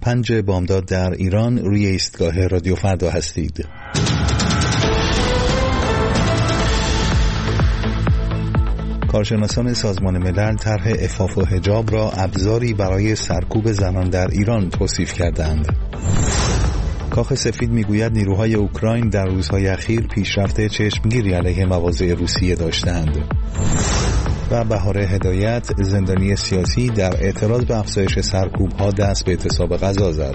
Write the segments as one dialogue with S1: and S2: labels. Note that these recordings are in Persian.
S1: 5 بامداد در ایران روی ایستگاه رادیو فردا هستید. کارشناسان سازمان ملل طرح عفاف و حجاب را ابزاری برای سرکوب زنان در ایران توصیف کردند. کاخ سفید میگوید نیروهای اوکراین در روزهای اخیر پیشرفت چشمگیری علیه مواضع روسیه داشتند. و بهاره هدایت، زندانی سیاسی، در اعتراض به افزایش سرکوب‌ها دست به اعتصاب غذا زد.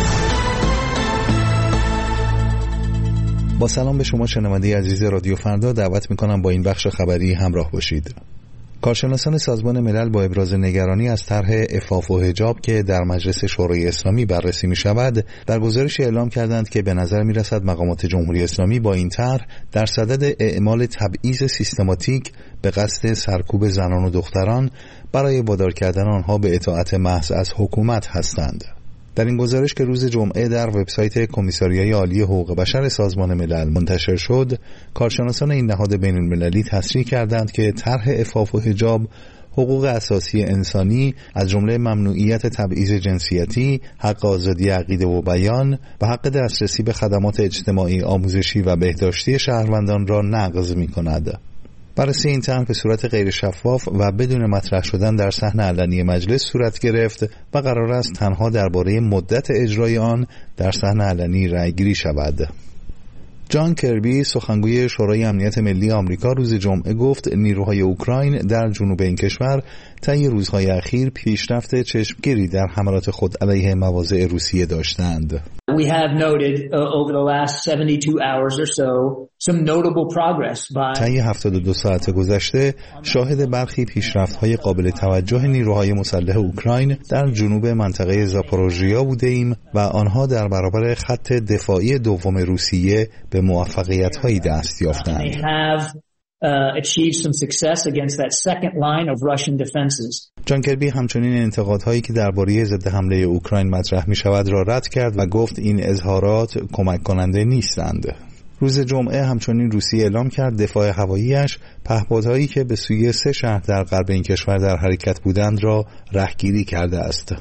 S1: با سلام به شما شنونده عزیز رادیو فردا، دعوت می‌کنم با این بخش خبری همراه باشید. کارشناسان سازمان ملل با ابراز نگرانی از طرح عفاف و حجاب که در مجلس شورای اسلامی بررسی می‌شود، در گزارشی اعلام کردند که به نظر می‌رسد مقامات جمهوری اسلامی با این طرح در صدد اعمال تبعیض سیستماتیک به قصد سرکوب زنان و دختران برای وادار کردن آنها به اطاعت محض از حکومت هستند. در این گزارش که روز جمعه در وبسایت کمیساریای عالی حقوق بشر سازمان ملل منتشر شد، کارشناسان این نهاد بین‌المللی تصریح کردند که طرح عفاف و حجاب حقوق اساسی انسانی از جمله ممنوعیت تبعیض جنسیتی، حق آزادی عقیده و بیان و حق دسترسی به خدمات اجتماعی، آموزشی و بهداشتی شهروندان را نقض می‌کند. بررسی این طرح به صورت غیر شفاف و بدون مطرح شدن در صحن علنی مجلس صورت گرفت و قرار است تنها درباره مدت اجرای آن در صحن علنی رأی‌گیری شود. جان کربی، سخنگوی شورای امنیت ملی آمریکا، روز جمعه گفت نیروهای اوکراین در جنوب این کشور طی روزهای اخیر پیشرفت چشمگیری در حملات خود علیه مواضع روسیه داشتند.
S2: We have noted over the last 72 hours or so some notable progress by
S1: طی 72 ساعت گذشته شاهد برخی پیشرفت‌های قابل توجه نیروهای مسلح اوکراین در جنوب منطقه زاپوروژیا بودیم و آنها در برابر خط دفاعی دوم روسیه به موفقیت‌هایی دست یافتند.
S2: achieved some success against that second line of Russian defenses.
S1: جان کربی همچنین انتقادهایی که درباره ضد حمله اوکراین مطرح می شود را رد کرد و گفت این اظهارات کمک کننده نیستند. روز جمعه همچنین روسیه اعلام کرد دفاع هواییش پهپادهایی که به سوی 3 شهر در غرب این کشور در حرکت بودند را رهگیری کرده است.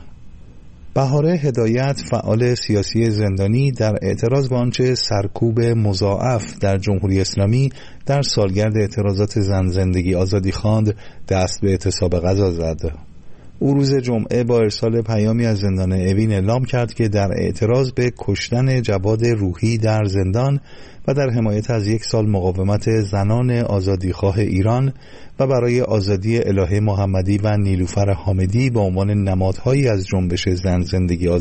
S1: بهاره هدایت، فعال سیاسی زندانی، در اعتراض به آنچه سرکوب مضاعف در جمهوری اسلامی در سالگرد اعتراضات زن زندگی آزادی خواند، دست به اعتصاب غذا زد. او روز جمعه با ارسال پیامی از زندان اوین اعلام کرد که در اعتراض به کشتن جواد روحی در زندان و در حمایت از 1 سال مقاومت زنان آزادیخواه ایران و برای آزادی الهه محمدی و نیلوفر حامدی به عنوان نمادهایی از جنبش زن زندگی